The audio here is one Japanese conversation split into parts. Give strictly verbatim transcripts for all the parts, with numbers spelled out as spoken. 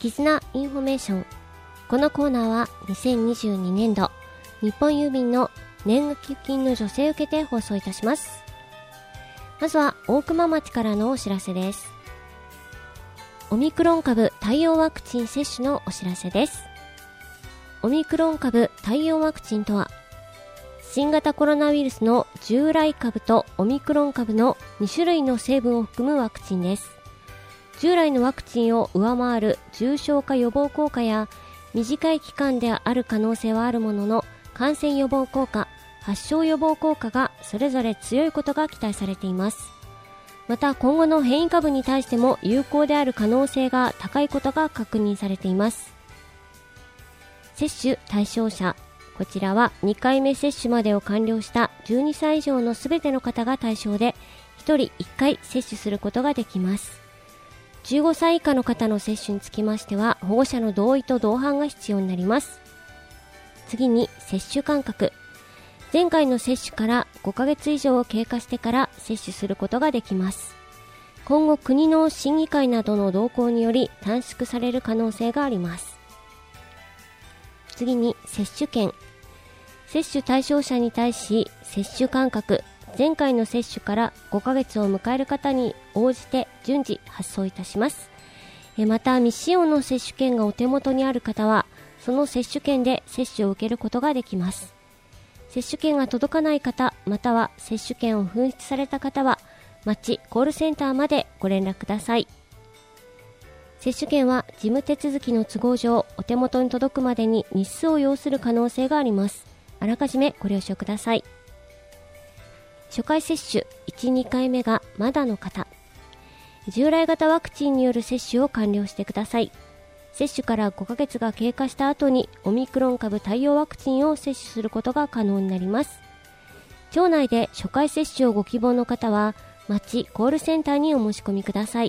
絆インフォメーション。このコーナーはにせんにじゅうにねんど日本郵便の年賀寄付金の助成を受けて放送いたします。まずは大熊町からのお知らせです。オミクロン株対応ワクチン接種のお知らせです。オミクロン株対応ワクチンとは、新型コロナウイルスの従来株とオミクロン株のにしゅるいの成分を含むワクチンです。従来のワクチンを上回る重症化予防効果や短い期間である可能性はあるものの、感染予防効果、発症予防効果がそれぞれ強いことが期待されています。また今後の変異株に対しても有効である可能性が高いことが確認されています。接種対象者、こちらはにかいめ接種までを完了したじゅうにさい以上のすべての方が対象で、ひとりいっかい接種することができます。じゅうごさい以下の方の接種につきましては、保護者の同意と同伴が必要になります。次に接種間隔。前回の接種からごかげつ以上を経過してから接種することができます。今後国の審議会などの動向により短縮される可能性があります。次に接種券。接種対象者に対し接種間隔、前回の接種からごかげつを迎える方に応じて順次発送いたします。また未使用の接種券がお手元にある方は、その接種券で接種を受けることができます。接種券が届かない方、または接種券を紛失された方は、町コールセンターまでご連絡ください。接種券は事務手続きの都合上、お手元に届くまでに日数を要する可能性があります。あらかじめご了承ください。初回接種いち、にかいめがまだの方、従来型ワクチンによる接種を完了してください。接種からごかげつが経過した後にオミクロン株対応ワクチンを接種することが可能になります。町内で初回接種をご希望の方は、町コールセンターにお申し込みください。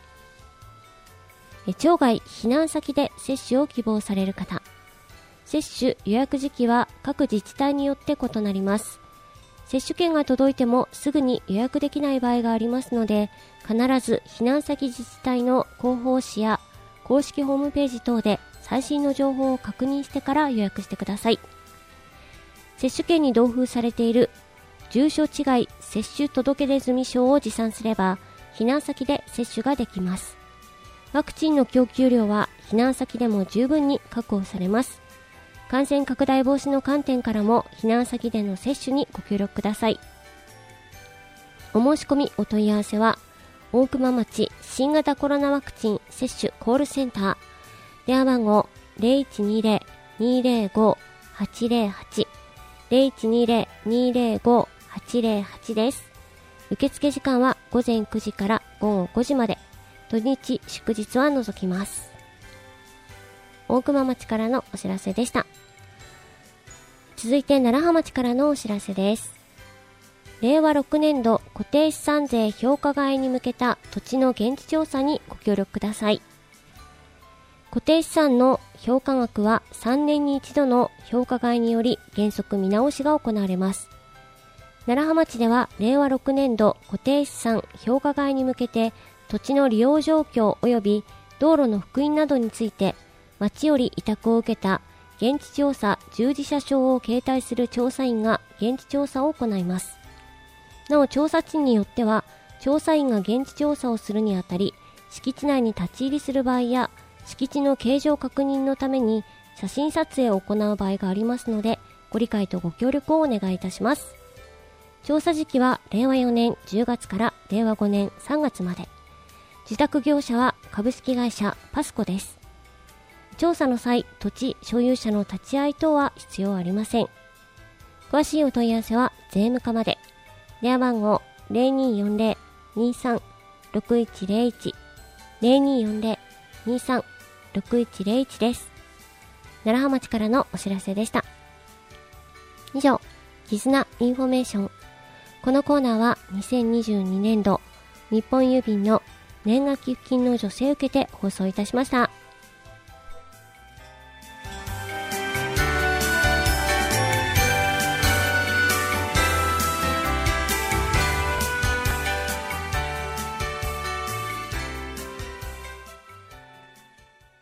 町外避難先で接種を希望される方、接種予約時期は各自治体によって異なります。接種券が届いてもすぐに予約できない場合がありますので、必ず避難先自治体の広報誌や公式ホームページ等で最新の情報を確認してから予約してください。接種券に同封されている住所違い接種届出済証を持参すれば、避難先で接種ができます。ワクチンの供給量は避難先でも十分に確保されます。感染拡大防止の観点からも避難先での接種にご協力ください。お申し込みお問い合わせは、大熊町新型コロナワクチン接種コールセンター、電話番号 ゼロいちにゼロ にゼロご はちゼロはち ゼロいちにゼロ にゼロご はちゼロはち です。受付時間はごぜんくじからごごごじまで、土日祝日は除きます。大熊町からのお知らせでした。続いて楢葉町からのお知らせです。れいわろくねんど固定資産税評価外に向けた土地の現地調査にご協力ください。固定資産の評価額はさんねんに一度の評価外により原則見直しが行われます。楢葉町ではれいわろくねんど固定資産評価外に向けて土地の利用状況及び道路の復員などについて町より委託を受けた現地調査従事者証を携帯する調査員が現地調査を行います。なお調査地によっては調査員が現地調査をするにあたり、敷地内に立ち入りする場合や敷地の形状確認のために写真撮影を行う場合がありますので、ご理解とご協力をお願いいたします。調査時期はれいわよねんじゅうがつかられいわごねんさんがつまで。受託業者は株式会社パスコです。調査の際、土地所有者の立ち会い等は必要ありません。詳しいお問い合わせは税務課まで。電話番号 ゼロにーよんゼロ にーさん ろくいちゼロいち ゼロにーよんゼロ にーさん ろくいちゼロいち です。楢葉町からのお知らせでした。以上、絆インフォメーション。このコーナーはにせんにじゅうにねんど日本郵便の年賀寄付金の助成を受けて放送いたしました。